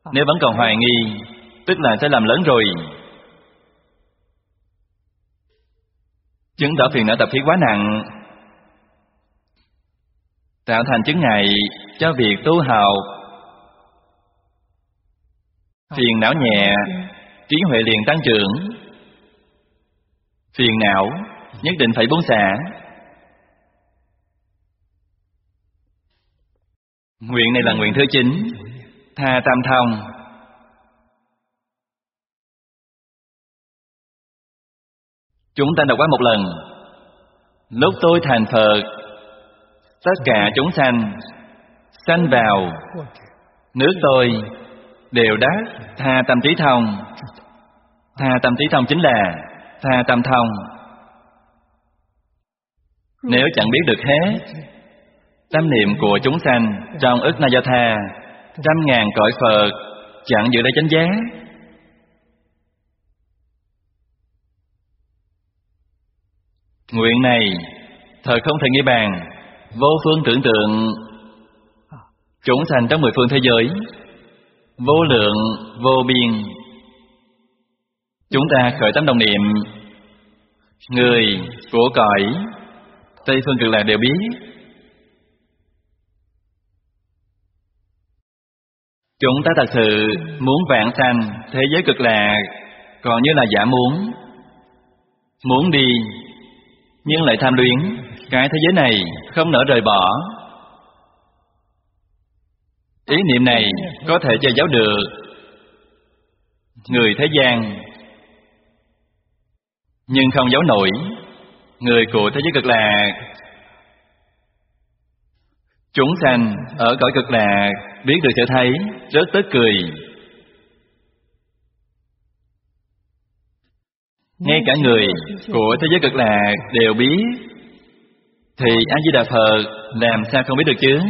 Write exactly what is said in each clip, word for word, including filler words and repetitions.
Nếu vẫn còn hoài nghi, tức là sẽ làm lớn rồi. Chứng tỏ phiền não tập khí quá nặng, tạo thành chướng ngại cho việc tu học. Phiền não nhẹ, trí huệ liền tăng trưởng. Phiền não nhất định phải buông xả. Nguyện này là nguyện thứ chín, tha tam thông. Chúng ta đọc qua một lần. Lúc tôi thành Phật, tất cả chúng sanh sanh vào nước tôi đều đắc tha tâm trí thông. Tha tâm trí thông chính là tha tâm thông. Nếu chẳng biết được hết, tâm niệm của chúng sanh trong ức na do tha, trăm ngàn cõi Phật chẳng giữ lấy chánh giác. Nguyện này thật không thể nghĩ bàn, vô phương tưởng tượng. Chúng sanh trong mười phương thế giới, vô lượng, vô biên. Chúng ta khởi tâm đồng niệm, người, của cõi, Tây phương Cực Lạc đều biết. Chúng ta thật sự muốn vãng sanh thế giới Cực Lạc, còn như là giả muốn. Muốn đi, nhưng lại tham luyến cái thế giới này không nỡ rời bỏ. Ý niệm này có thể che giấu được người thế gian, nhưng không giấu nổi người của thế giới Cực Lạc. Chúng sanh ở cõi Cực Lạc biết được sẽ thấy rất tức cười. Ngay cả người của thế giới Cực Lạc đều biết, thì A Di Đà Phật làm sao không biết được chứ?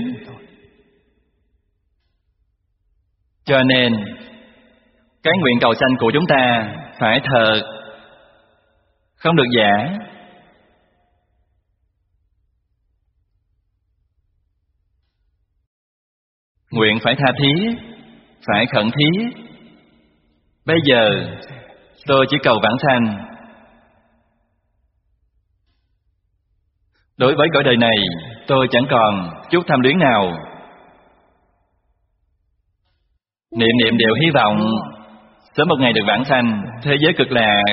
Cho nên cái nguyện cầu sanh của chúng ta phải thật, không được giả. Nguyện phải tha thiết, phải khẩn thiết. Bây giờ tôi chỉ cầu vãng sanh. Đối với cõi đời này, tôi chẳng còn chút tham luyến nào. Niệm niệm đều hy vọng sớm một ngày được vãng sanh thế giới Cực Lạc.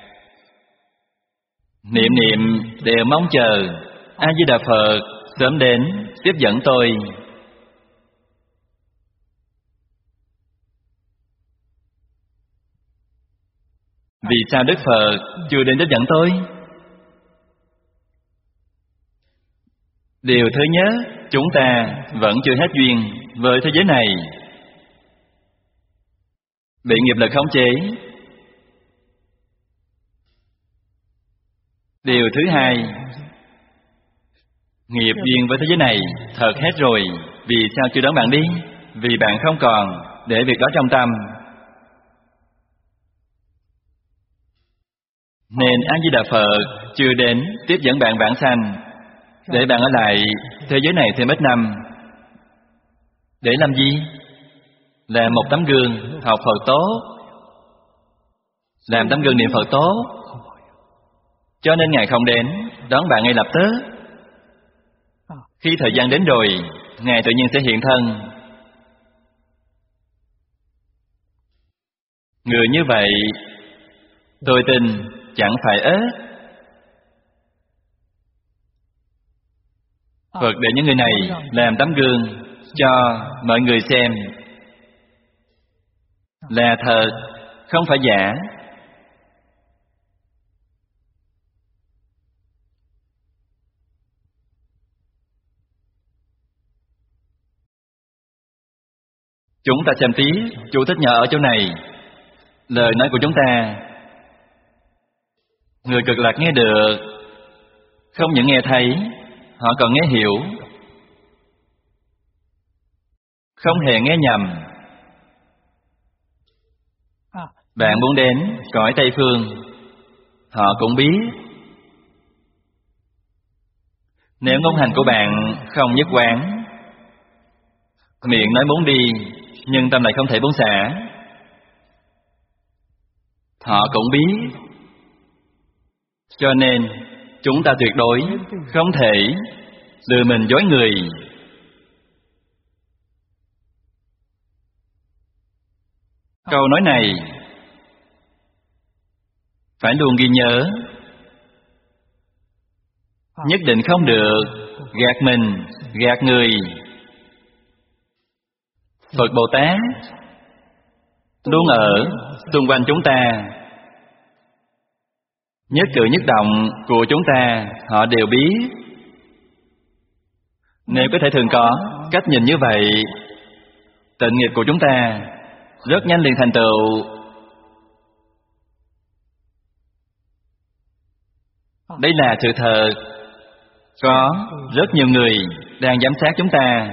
Niệm niệm đều mong chờ A Di Đà Phật sớm đến tiếp dẫn tôi. Vì sao Đức Phật chưa đến tiếp dẫn tôi? Điều thứ nhất, chúng ta vẫn chưa hết duyên với thế giới này, bị nghiệp lực khống chế. Điều thứ hai, nghiệp duyên với thế giới này thật hết rồi. Vì sao chưa đón bạn đi? Vì bạn không còn để việc đó trong tâm. Nên A Di Đà Phật chưa đến tiếp dẫn bạn vãng sanh, để bạn ở lại thế giới này thêm ít năm. Để làm gì? Làm một tấm gương học Phật tốt, làm tấm gương niệm Phật tốt. Cho nên Ngài không đến đón bạn ngay lập tức. Khi thời gian đến rồi, Ngài tự nhiên sẽ hiện thân. Người như vậy, tôi tin chẳng phải ít. Phật để những người này làm tấm gương cho mọi người xem, là thật, không phải giả. Chúng ta xem tí, chủ thích nhỏ ở chỗ này. Lời nói của chúng ta, người Cực Lạc nghe được. Không những nghe thấy, họ còn nghe hiểu. Không hề nghe nhầm. Bạn muốn đến cõi Tây Phương, họ cũng biết. Nếu ngôn hành của bạn không nhất quán, miệng nói muốn đi, nhưng tâm lại không thể buông xả. Họ cũng biết. Cho nên chúng ta tuyệt đối không thể lừa mình dối người. Câu nói này phải luôn ghi nhớ. Nhất định không được gạt mình, gạt người. Phật Bồ Tát luôn ở xung quanh chúng ta. Nhất cử nhất động của chúng ta họ đều biết. Nếu có thể thường có cách nhìn như vậy, tịnh nghiệp của chúng ta rất nhanh liền thành tựu. Đây là sự thật. Có rất nhiều người đang giám sát chúng ta.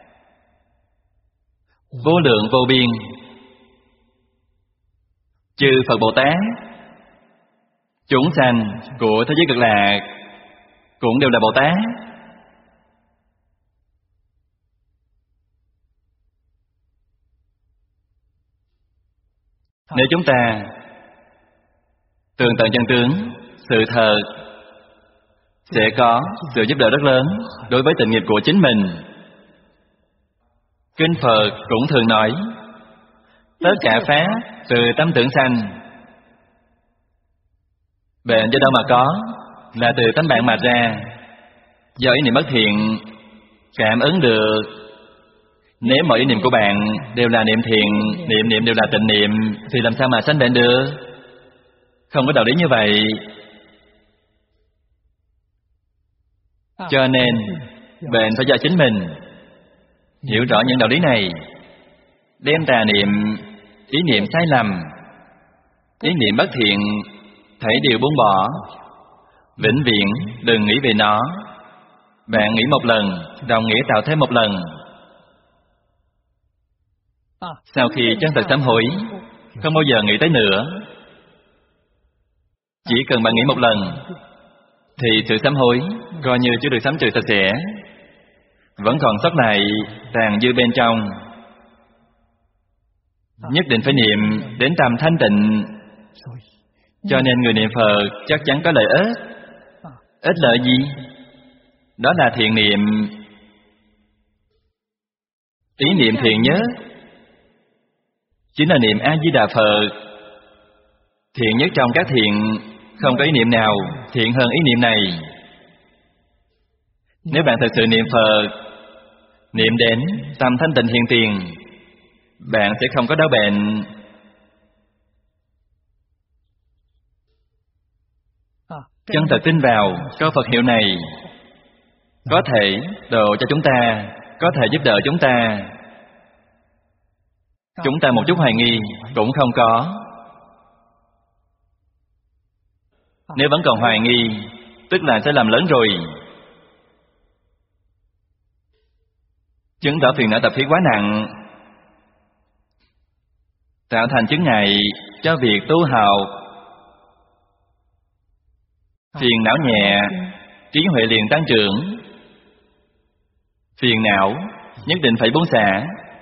Vô lượng vô biên. Chư Phật Bồ Tát, chúng sanh của thế giới Cực Lạc cũng đều là Bồ Tát. Nếu chúng ta tường tận chân tướng sự thật, sẽ có sự giúp đỡ rất lớn đối với tịnh nghiệp của chính mình. Kinh Phật cũng thường nói, tất cả pháp từ tâm tưởng sanh. Bệnh do đâu mà có? Là từ tánh bạn mà ra. Do ý niệm bất thiện cảm ứng được. Nếu mọi ý niệm của bạn đều là niệm thiện, niệm niệm đều là tịnh niệm, thì làm sao mà sanh bệnh được? Không có đạo lý như vậy. Cho nên bệnh phải do chính mình. Hiểu rõ những đạo lý này, đem tà niệm, ý niệm sai lầm, ý niệm bất thiện thảy đều buông bỏ. Vĩnh viễn đừng nghĩ về nó. Bạn nghĩ một lần, đồng nghĩa tạo thêm một lần. Sau khi chân thật sám hối, không bao giờ nghĩ tới nữa. Chỉ cần bạn nghĩ một lần, thì sự sám hối coi như chưa được sám trừ sạch sẽ, vẫn còn sót lại tàn dư bên trong. Nhất định phải niệm đến tâm thanh tịnh. Cho nên người niệm Phật chắc chắn có lợi ích. Ích lợi gì? Đó là thiện niệm. Ý niệm thiện nhất chính là niệm A-di-đà Phật. Thiện nhất trong các thiện, không có ý niệm nào thiện hơn ý niệm này. Nếu bạn thực sự niệm Phật, niệm đến tâm thanh tịnh hiện tiền, bạn sẽ không có đau bệnh. Chân thật tin vào câu Phật hiệu này, có thể độ cho chúng ta, có thể giúp đỡ chúng ta. Chúng ta một chút hoài nghi cũng không có. Nếu vẫn còn hoài nghi, tức là sẽ làm lớn rồi. Chứng tỏ phiền não tập khí quá nặng, tạo thành chướng ngại cho việc tu học. Phiền não nhẹ, trí huệ liền tăng trưởng. Phiền não nhất định phải buông xả.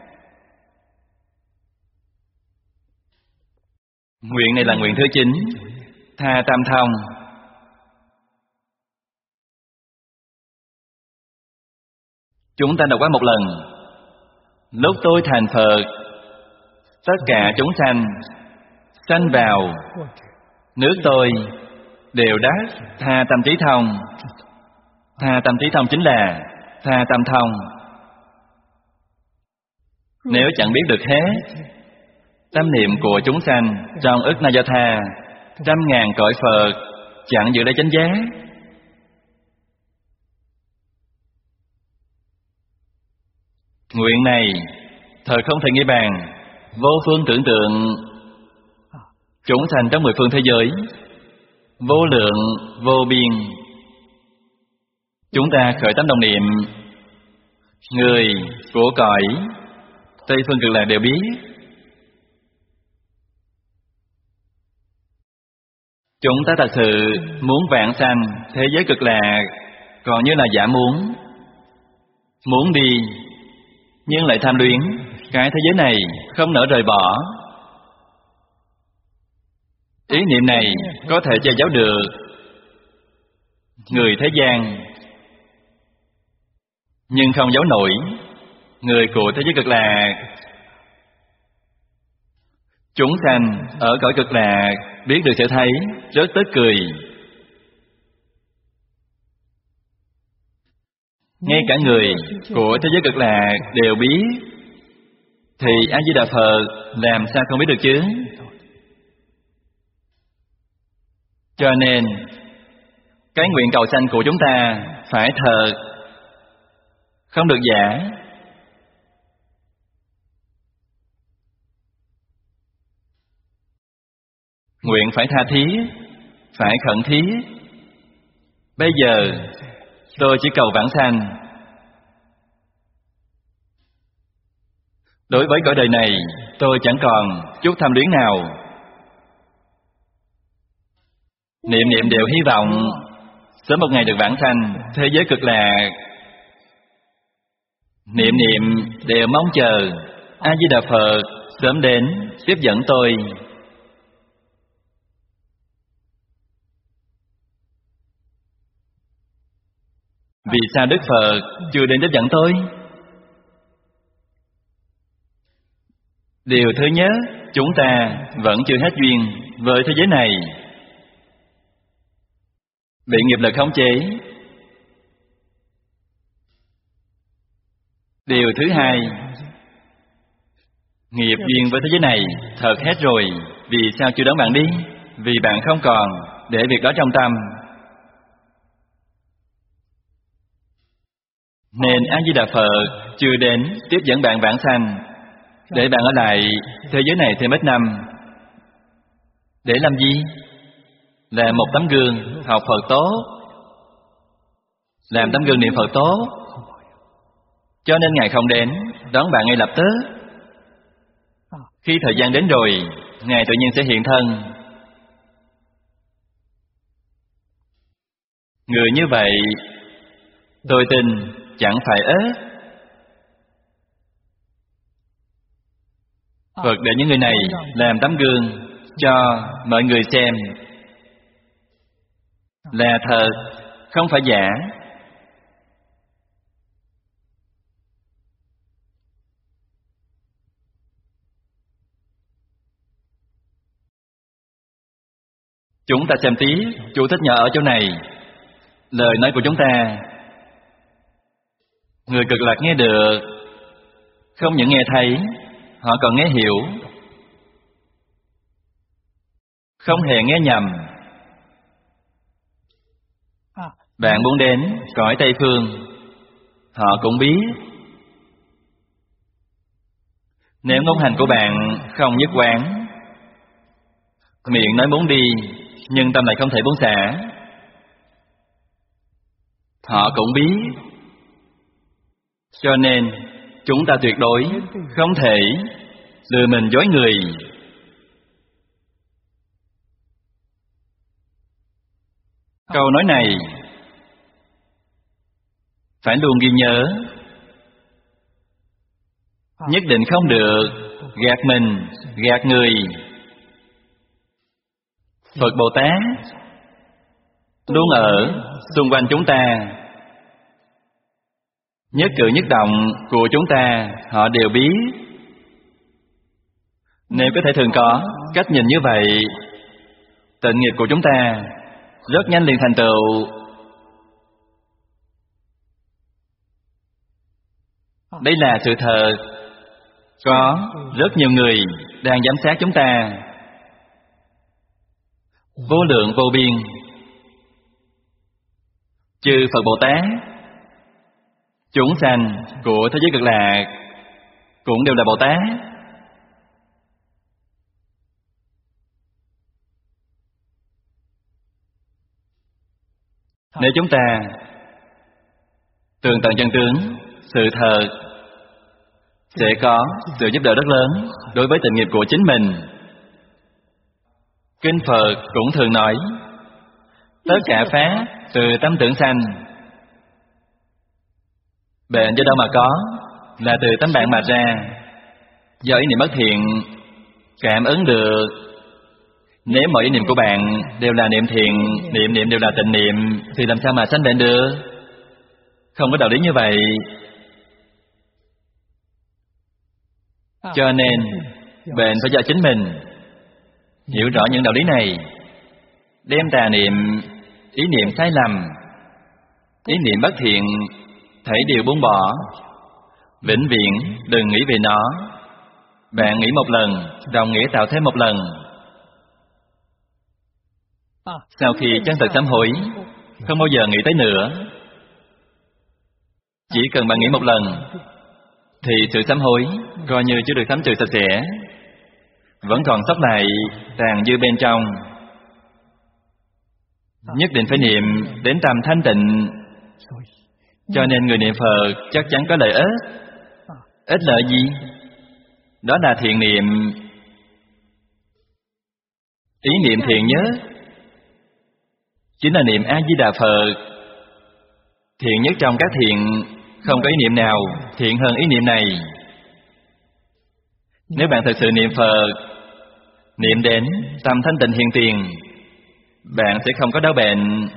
Nguyện này là nguyện thứ chín, tha tam thông. Chúng ta đọc qua một lần. Lúc tôi thành Phật, tất cả chúng sanh sanh vào nước tôi đều đắc tha tâm trí thông. Tha tâm trí thông chính là tha tâm thông. Nếu chẳng biết được hết, tâm niệm của chúng sanh trong ức na do tha, trăm ngàn cõi Phật chẳng giữ lấy chánh giác. Nguyện này thật không thể nghĩ bàn, vô phương tưởng tượng. Chúng sanh trong mười phương thế giới, vô lượng, vô biên. Chúng ta khởi tâm đồng niệm, người, của cõi, Tây phương Cực Lạc đều biết. Chúng ta thật sự muốn vãng sanh thế giới Cực Lạc, còn như là giả muốn. Muốn đi, nhưng lại tham luyến, cái thế giới này không nỡ rời bỏ. Ý niệm này có thể che giấu được người thế gian, nhưng không giấu nổi người của thế giới cực lạc. Chúng sanh ở cõi cực lạc biết được sẽ thấy rất tức cười. Ngay cả người của thế giới cực lạc đều biết, thì A Di Đà Phật làm sao không biết được chứ? Cho nên cái nguyện cầu sanh của chúng ta phải thật, không được giả. Nguyện phải tha thiết, phải khẩn thiết. Bây giờ tôi chỉ cầu vãng sanh. Đối với cõi đời này, tôi chẳng còn chút tham luyến nào. Niệm niệm đều hy vọng sớm một ngày được vãng sanh thế giới cực lạc. Niệm niệm đều mong chờ A Di Đà Phật sớm đến tiếp dẫn tôi. Vì sao Đức Phật chưa đến tiếp dẫn tôi? Điều thứ nhất, chúng ta vẫn chưa hết duyên với thế giới này, bị nghiệp lực khống chế. Điều thứ hai, nghiệp duyên với thế giới này thật hết rồi. Vì sao chưa đón bạn đi? Vì bạn không còn để việc đó trong tâm. Nên A Di Đà Phật chưa đến tiếp dẫn bạn vãng sanh, để bạn ở lại thế giới này thêm ít năm. Để làm gì? Là một tấm gương học Phật tốt, làm tấm gương niệm Phật tốt. Cho nên Ngài không đến đón bạn ngay lập tức. Khi thời gian đến rồi, Ngài tự nhiên sẽ hiện thân. Người như vậy, tôi tin chẳng phải ít. Phật để những người này làm tấm gương cho mọi người xem, là thật, không phải giả. Chúng ta xem tiếp chú thích nhỏ ở chỗ này. Lời nói của chúng ta, người cực lạc nghe được, không những nghe thấy, họ còn nghe hiểu, không hề nghe nhầm. Bạn muốn đến cõi Tây Phương, họ cũng biết. Nếu ngôn hành của bạn không nhất quán, miệng nói muốn đi, nhưng tâm lại không thể buông xả, họ cũng biết. Cho nên chúng ta tuyệt đối không thể lừa mình dối người. Câu nói này phải luôn ghi nhớ. Nhất định không được gạt mình, gạt người. Phật Bồ Tát luôn ở xung quanh chúng ta. Nhất cử nhất động của chúng ta họ đều biết. Nếu có thể thường có cách nhìn như vậy, tịnh nghiệp của chúng ta rất nhanh liền thành tựu. Đây là sự thật. Có rất nhiều người đang giám sát chúng ta, vô lượng vô biên. Chư Phật Bồ Tát, chúng sanh của thế giới cực lạc cũng đều là Bồ Tát. Nếu chúng ta tường tận chân tướng sự thật, sẽ có sự giúp đỡ rất lớn đối với tình nghiệp của chính mình. Kinh Phật cũng thường nói, tất cả pháp từ tâm tưởng sanh. Bệnh do đâu mà có? Là từ tấm bạn mà ra. Do ý niệm bất thiện cảm ứng được. Nếu mọi ý niệm của bạn đều là niệm thiện, niệm niệm đều là tịnh niệm, thì làm sao mà sanh bệnh được? Không có đạo lý như vậy. Cho nên bệnh phải do chính mình hiểu rõ những đạo lý này, đem tà niệm, ý niệm sai lầm, ý niệm bất thiện thảy đều buông bỏ, vĩnh viễn đừng nghĩ về nó. Bạn nghĩ một lần, đồng nghĩa tạo thêm một lần. Sau khi chân thật sám hối, không bao giờ nghĩ tới nữa. Chỉ cần bạn nghĩ một lần, thì sự sám hối coi như chưa được sám trừ sạch sẽ, vẫn còn sót lại tàn dư bên trong. Nhất định phải niệm đến tâm thanh tịnh. Cho nên người niệm Phật chắc chắn có lợi ích. Ích lợi gì? Đó là thiện niệm. Ý niệm thiện nhất chính là niệm A-di-đà Phật. Thiện nhất trong các thiện, không có ý niệm nào thiện hơn ý niệm này. Nếu bạn thật sự niệm Phật, niệm đến tâm thanh tịnh hiện tiền, bạn sẽ không có đau bệnh.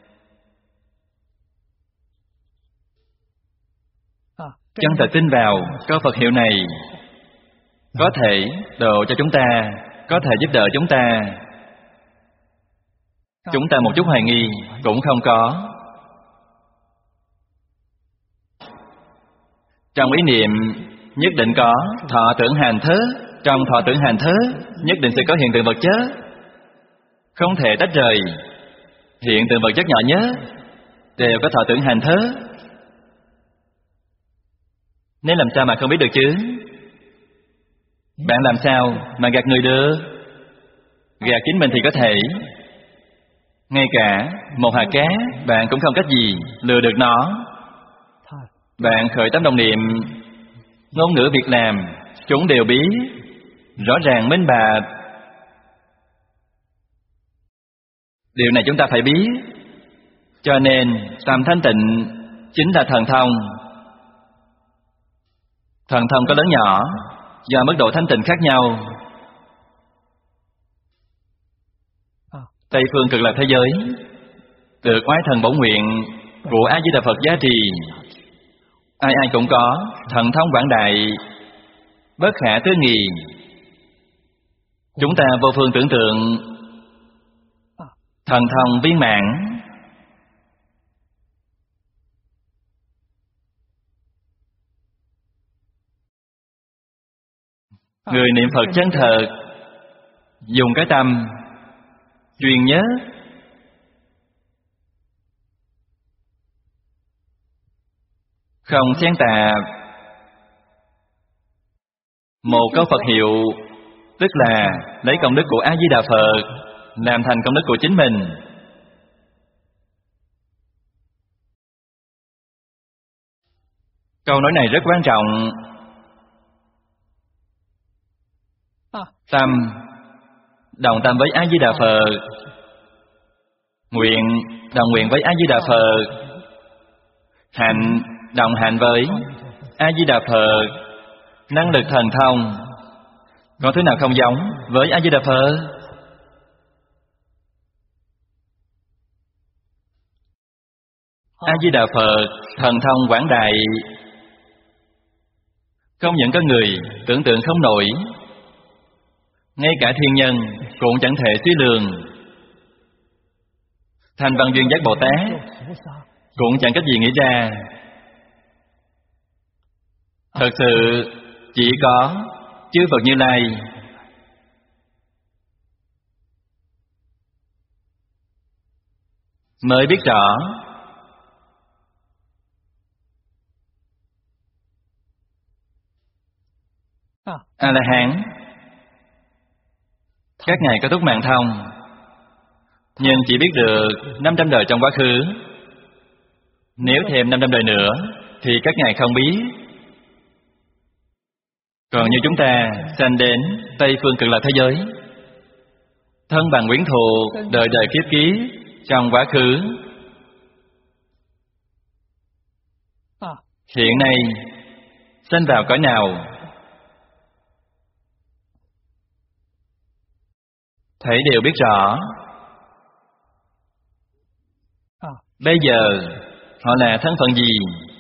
Chân thật tin vào câu Phật hiệu này, có thể độ cho chúng ta, có thể giúp đỡ chúng ta. Chúng ta một chút hoài nghi cũng không có. Trong ý niệm nhất định có thọ tưởng hành thức. Trong thọ tưởng hành thức nhất định sẽ có hiện tượng vật chất, không thể tách rời. Hiện tượng vật chất nhỏ nhất đều có thọ tưởng hành thức. Nên làm sao mà không biết được chứ? Bạn làm sao mà gạt người được? Gạt chính mình thì có thể. Ngay cả một hạt cát bạn cũng không cách gì lừa được nó. Bạn khởi tâm đồng niệm, ngôn ngữ việc làm chúng đều biết, rõ ràng minh bạch. Điều này chúng ta phải biết. Cho nên tâm thanh tịnh chính là thần thông. Thần thông có lớn nhỏ, do mức độ thanh tịnh khác nhau. Tây phương cực lạc thế giới được oai thần bổn nguyện của A Di Đà Phật giá trì, ai ai cũng có thần thông quảng đại, bất khả tư nghị. Chúng ta vô phương tưởng tượng, thần thông viên mãn. Người niệm Phật chân thật, dùng cái tâm chuyên nhớ, không xen tạp. Một câu Phật hiệu tức là lấy công đức của A Di Đà Phật làm thành công đức của chính mình. Câu nói này rất quan trọng. Tâm đồng tâm với A Di Đà Phật, nguyện đồng nguyện với A Di Đà Phật, hạnh đồng hạnh với A Di Đà Phật. Năng lực thần thông có thứ nào không giống với A Di Đà Phật? A Di Đà Phật thần thông quảng đại, không những có người tưởng tượng không nổi, ngay cả thiên nhân cũng chẳng thể suy lường. Thanh Văn Duyên Giác Bồ Tát cũng chẳng cách gì nghĩ ra. Thật sự chỉ có chư Phật Như Lai mới biết rõ. A-la-hán các ngài có túc mạng thông, nhưng chỉ biết được năm trăm đời trong quá khứ. Nếu thêm năm trăm đời nữa thì các ngài không biết. Còn như chúng ta sanh đến Tây phương cực lạc thế giới, thân bằng quyến thuộc, đời đời kiếp kiếp trong quá khứ. Hiện nay sanh vào cõi nào Thảy đều biết rõ. Bây giờ họ là thân phận gì,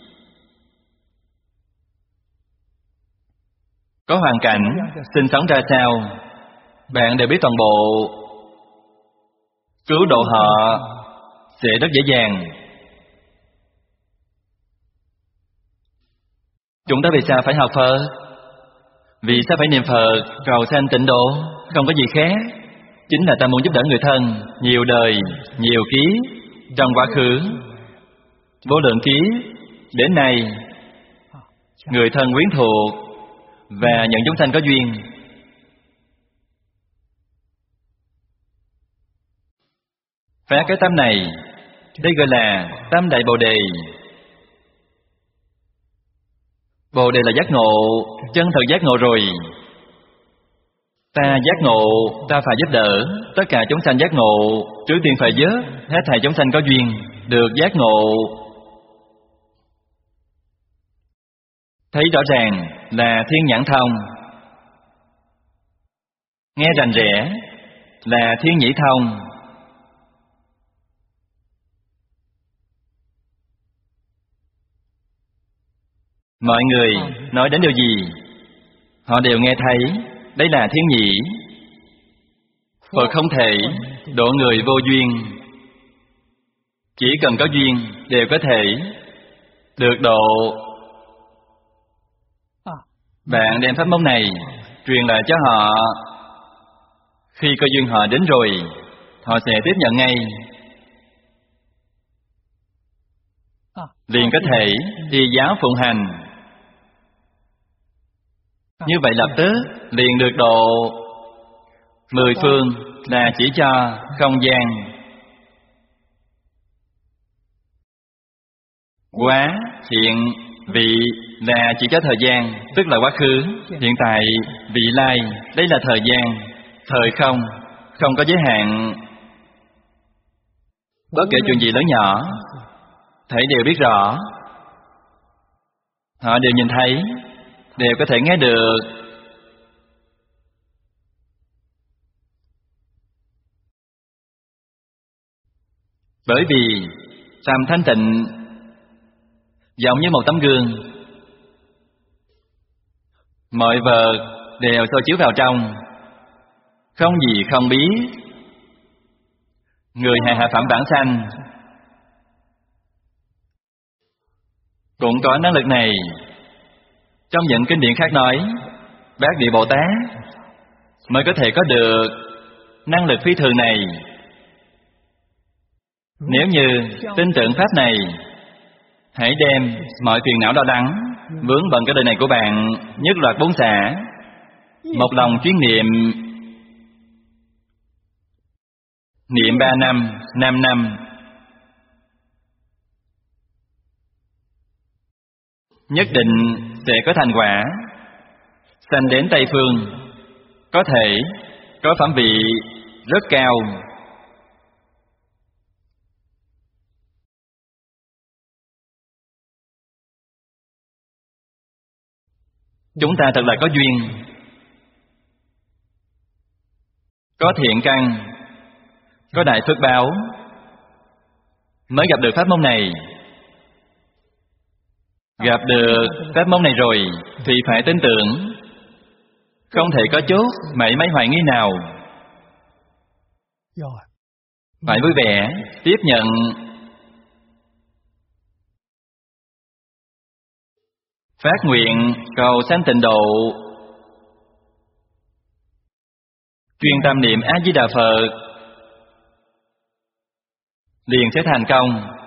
có hoàn cảnh sinh sống ra sao, bạn đều biết toàn bộ. Cứu độ họ sẽ rất dễ dàng. Chúng ta vì sao phải học Phật? Vì sao phải niệm Phật cầu sanh tịnh độ? Không có gì khác. Chính là ta muốn giúp đỡ người thân nhiều đời, nhiều kiếp. Trong quá khứ vô lượng kiếp đến nay, người thân quyến thuộc và những chúng sanh có duyên. Phát cái tâm này, đây gọi là tâm Đại Bồ Đề. Bồ Đề là giác ngộ, chân thật giác ngộ rồi. Ta giác ngộ, ta phải giúp đỡ tất cả chúng sanh giác ngộ. Trước tiên phải giúp hết thảy chúng sanh có duyên được giác ngộ. Thấy rõ ràng là thiên nhãn thông, nghe rành rẽ là thiên nhĩ thông. Mọi người nói đến điều gì, họ đều nghe thấy. Đây là thiên nhĩ. Phật không thể độ người vô duyên. Chỉ cần có duyên đều có thể được độ. Bạn đem pháp môn này truyền lại cho họ. Khi có duyên họ đến rồi, họ sẽ tiếp nhận ngay, liền có thể y giáo phụng hành. Như vậy lập tức liền được độ. Mười phương là chỉ cho không gian. Quá, hiện, vị là chỉ cho thời gian, tức là quá khứ, hiện tại, vị lai. Đây là thời gian, thời không, không có giới hạn. Bất kể chuyện gì lớn nhỏ, thảy đều biết rõ. Họ đều nhìn thấy, đều có thể nghe được. Bởi vì tâm thanh tịnh giống như một tấm gương, mọi vật đều soi chiếu vào trong, không gì không biết. Người hài hạ phẩm bản sanh cũng có năng lực này. Trong những kinh điển khác nói, Bát Địa Bồ Tát mới có thể có được năng lực phi thường này. Nếu như tin tưởng pháp này, hãy đem mọi phiền não đau đắng vướng bận cái đời này của bạn nhất loạt bốn xả, một lòng chuyên niệm. Niệm ba năm, năm năm, nhất định sẽ có thành quả. Sanh đến Tây Phương, có thể có phẩm vị rất cao. Chúng ta thật là có duyên, có thiện căn, có đại phước báo, mới gặp được pháp môn này. Gặp được pháp môn này rồi thì phải tin tưởng, không thể có chút mảy may hoài nghi nào. Phải vui vẻ tiếp nhận. Phát nguyện cầu sanh tịnh độ, chuyên tâm niệm A Di Đà Phật, liền sẽ thành công.